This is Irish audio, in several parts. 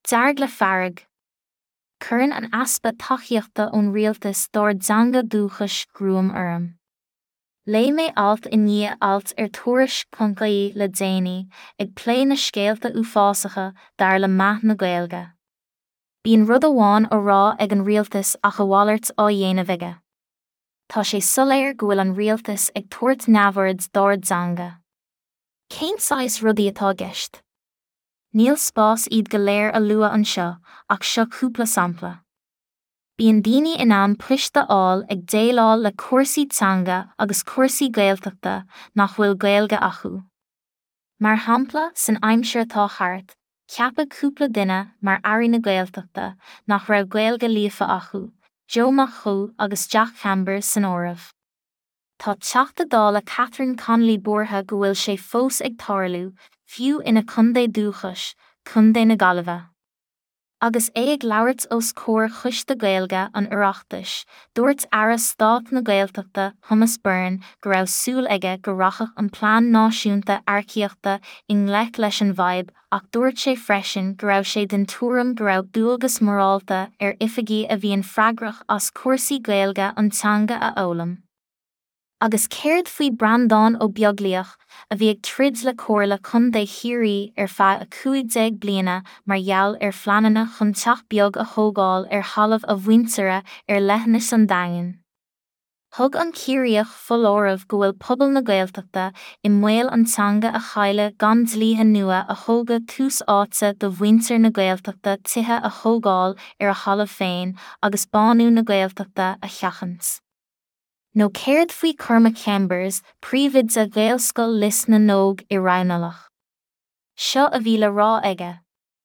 Dearg le farag. Cuireann an aspa taithíochta ón rialtas dár deanga dúchais grúam orm. Lé mé alt in ní alt tuairis concaí le déanaí ag plé na scéalta uafásacha dar le maith na Gaeilge. Bíonn rud amháin ó rá ag an rialtas ach a bhallairt á dhéanamh aige. Tá sé soléir go bhfuil an rialtas ag tuairt neamhord dár deanga. Cén sais rudaí atá gceist? Níl spás iad go léir a luath anseo ach seo cúpla sampla. Bíonn daoine in am poiste áil ag déaláil le cuasaí teanga agus cuasaí Gaeltachta nach bhfuil Gaeilge acu. Mar hampla san aimsir atá thart, ceapadh cúpla duine mar airí na Gaeltachta nach raibh Gaeilge líofa acu, Joe Machu agus Jack Chambers san áireamh. Tá teachta dá le Catherine Connolly bortha go bhfuil sé fós ag tarlú, fiú ina chundé dúchais, chundé na Gaillimhe. Agus é ag labhairt os cóir chuis de Gaeilge an oireachtais, dúirt aras Stát na Gaeltachta Thomas Byrne go raibh súil aige go rachadh an plán náisiúnta arcaíochta i nglaic leis an bhfeidhm ach dúirt sé freisin go raibh sé den túram go raibh dúlgas morálta oifigí a bhíonn freagrach as cuasaí Gaeilge an teanga a ólam. Agus céird faoi Brandán ó beagliaach a bhí ag trid le comhairle chun de chiaí feadh a 15 bliana mar gheall phleananna chun teach beag a thógáil halamh a bhainteara leithnis an daingean. Thug an ciaíoch foláireamh go bhfuil pobal na Gaeltachta i mbaol an teanga a chaile gan dlíthe nua a thógad tús áite do bhaintear na Gaeltachta tithe a thógáil a chalamh féin agus banú na Gaeltachta a cheachans. nó céird faoi Cormac Chambers príomhid a Gaelscoil lis na nóg i Ranelagh. Seo a bhí le rá aige.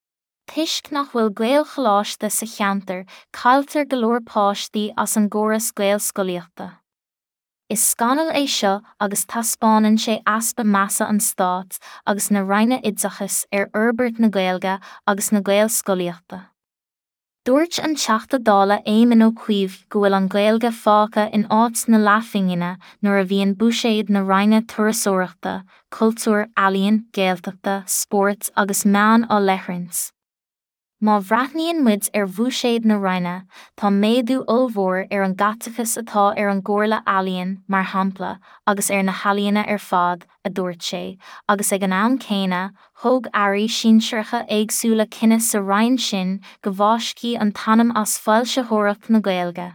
Tuisc nach bhfuil Gaelcholáiste sa cheantar cailtear go leor páistí as an gcóras Gaelscoileachta. Is scanal é seo agus taspáineann sé aspa measa an Stát agus na Roinne Oideachais orbairt na Gaeilge agus na Gaelscoileachta. Dúirt an teachta dála Éamonn Ó Cuív go bhfuil an Gaeilge fágtha in áit na leathfingine nuair a bhíonn buiséad na Roinne turasóireachta, cultúr, ealaíon, Gaeltachta, spórt agus meán á leithrins. Má bhreathnaíonn muid bhuiséad na Roinne, tá méadú ullmhór an gatachas atá an gcomhairle ealaíon mar hampla agus na healaíonne fad, a dúirt sé, agus ag an am céine, thug airí sínsirtha éagsúla cinne sa Rhine sin go bháiscí an tanam as foilseoireacht na Gaeilge.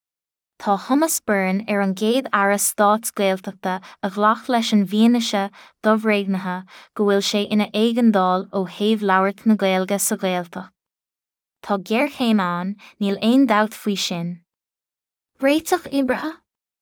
Tá Thomas Byrne an gcéad aras Stát Gaeltachta a ghlach leis an bhíanaise dubhréignithe go bhfuil sé ina éigeandáil ó thaobh labhairt na Gaeilge sa Gaeltacht. Tá géarchéim níl aon dabht faoi sin. Réiteach ibrithe?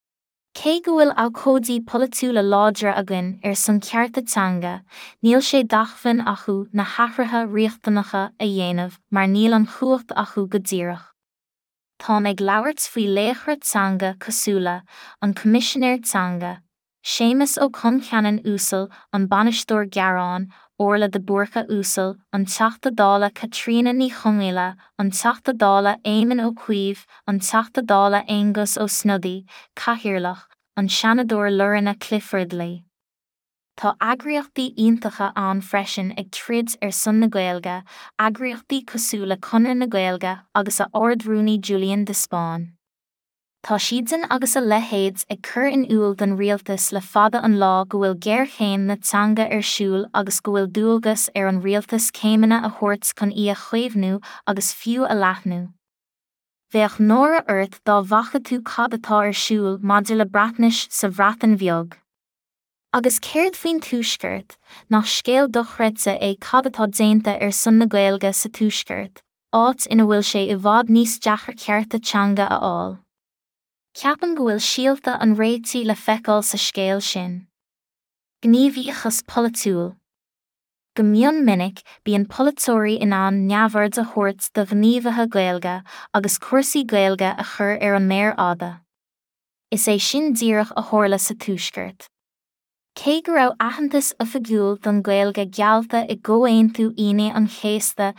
Cé go bhfuil alcóidí politúla láidre agan san cearta teanga, níl sé dachfann acu na hathruithe riachtaнаcha a dhéanamh mar níl an chuacht acu go díreach. Tá ag labhairt faoi léachra teanga cosúla, an Coimisinéir teanga, Séamus Ó Concheannan úsal an Bainisteoir Gearán, Orla de Buarcha úsal, an teachta dála Catriona Ní Chonghaile, an teachta dála Éamonn Ó Cuív, an teachta dála Angus Ó Snodaigh, Cathaoirleach, an seanadóir Lorna Clifford Lee. Tá eagraíochtaí iontacha an freisin ag trid son na Gaeilge, eagraíochtaí cosúla conar na Gaeilge agus a ordhrúnaí Julian de Spáin. Tá siadan agus a leithéid ag cur in úl den rialtas le fada an lá go bhfuil géarchéim na teanga siúl agus go bhfuil dúlgas an rialtas céimeanna a thabhairt chun í a chuimhnú agus fiú a leathnú. Bheadh nóra ort dá bhacha tú cad atá siúl maidir le breathnais sa bhreathan bheag. Agus céird faoin túisceart, nach scéal dochreidte é cad atá déanta son na Gaeilge sa túisceart, áit ina bhfuil sé i bhfad níos deachar cearta teanga a fháil. Ceapan go bhfuil síalta an réití le feiceáil sa scéal sin. Gníomhaíochas politúil. Go mion minic bíonn polaitóirí in an neamhord a thabhairt do gníomhaithe Gaeilge agus cuasaí Gaeilge a chur an méar fhada. Is é sin díreach a tharla sa túisceart. Cé go raibh aitheantas oifigiúil don Gaeilge gealta i gcomhaontú aonaí an chéasta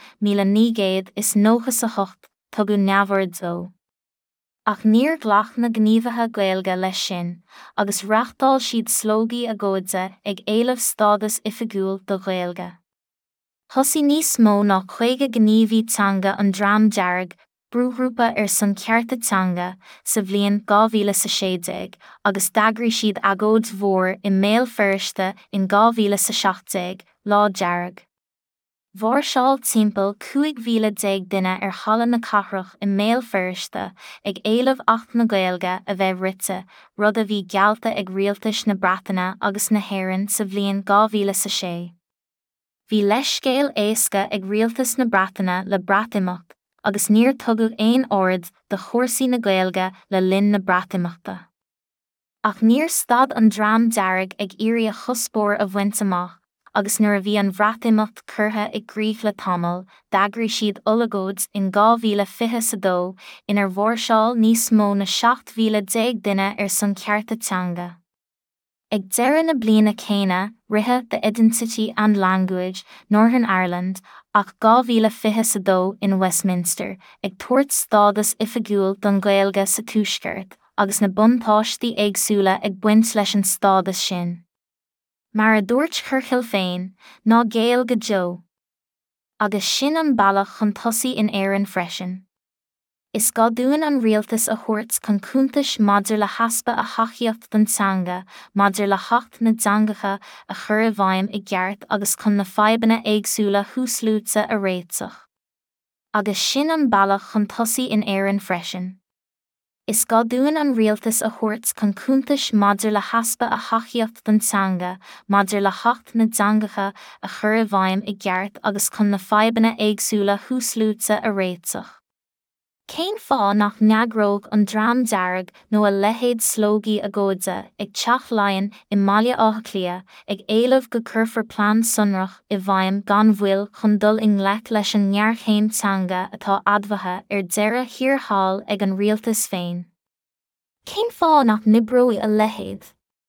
1908 tugadh neamhord ó. Ach níor ghlach na gníomhaithe Gaeilge leis sin, agus reachtáil siad slógaí a gcóide ag éileamh stádas oifigiúil do Gaeilge. Thosaigh níos mó ná 50 gníomhaí teanga an dream dearg, brúdhrúpa san cearta teanga, sa bhliain 2016, agus d'eagraigh siad agóid mhór I méal Phiriste in 2017, lá dearg. Mhór seáil timpeall 5,010 duine ar challah na cathrach I méal Phiriste, ag éileamh 8 na Gaeilge a bheith rite, rud a bhí geallta ag rialtas na Breataine agus na hÉireann sa bhliain 2006. Bhí leithscéal éasca ag rialtas na Breataine le breatimimeacht, agus níor tugadh aon ord de chomharsaí na Gaeilge le linn na breatimimeachta. Ach níor stad an dream dearg ag iarraidh a chuspóir a bhaint amach, agus nuair a bhí an bhreatimimeacht curtha ag gcrích le tamall, d'eagraigh siad ulagóid in 2022 inar mhór seáil níos mó na 7,010 duine ar san cearta teanga. Ag deireadh na bliana céanna, rithe The Identity and Language, Northern Ireland, ach 2022 in Westminster, ag tuairt stádas oifigiúil don Gaeilge sa tuaisceart, agus na buntáistí éagsúla ag buint leis an stádas sin. Mar a dúirt Churchill féin, ná Gaeilge Joe. Agus sin an bailach chun tosaigh in éireann freisin. Is gadúin an rialtas a thuairt chun cúntais maidir le haspa a thachaíocht don teanga, maidir le theacht na deangacha a chur I bhfeidhm I gceart agus chun na fadhbanna éagsúla thuaslúte a réiteach. Agus sin an bailach chun tosaigh in éireann freisin. Is gadúin an rialtas a thuairt chun cúntais maidir le haspa a thachaíocht don teanga, maidir le theacht na deangacha a chur I bhfeidhm I gceart agus chun na fadhbanna éagsúla thuaslúte a réiteach. Cén fá nach neagróg an dream dearg nó a leithéid slógaí agóide ag teach lion I mbaile áthachlia, ag éileamh go curfar plán sonrach I bhfeidhm gan bhfuil chun dul in ngleic leis an ngearchéim teanga atá admhaithe ar deireadh thíortháil ag an rialtas féin. Cén fá nach nibreoidh a leithéid?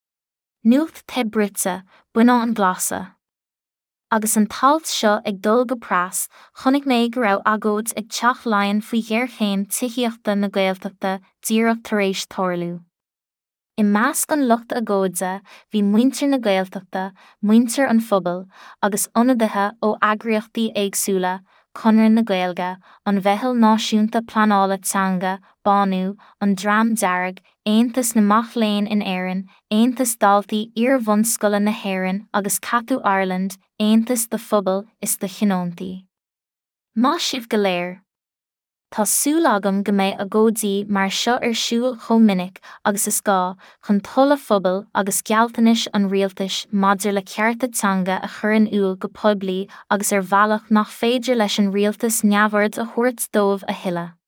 Nuacht te brite, buine an ghlasa. Agus an talt seo ag dul go prass, chonig mé go raibh agóid ag teach lion faoi ghearchéim tithiíochta na Gaeltachta díreach tar éis toirliú. I measc an lucht agóide, bhí muintir na Gaeltachta, muintir an phobal, agus ionadaithe ó eagraíochtaí éagsúla, conradh na Gaeilge, an bheithil náisiúnta pleanála teanga, banú, an dream dearg, Aontas na Mac-Léinn in Éireann, Aontas Daltaí Iar-bhunscoile na hÉireann agus Catú Ireland, Aontas de phobal is de chinontaí. Má sibh go léir. Tá súil agam go mbeidh agóidí mar seo ar siúl chomh minic agus is gá chun toladh phobal agus gealltanis an rialtais maidir le cearta teanga a chur in úl go poiblí agus ar bhealach nach féidir leis an rialtas neamhord a thuairt dóibh a thuilleadh.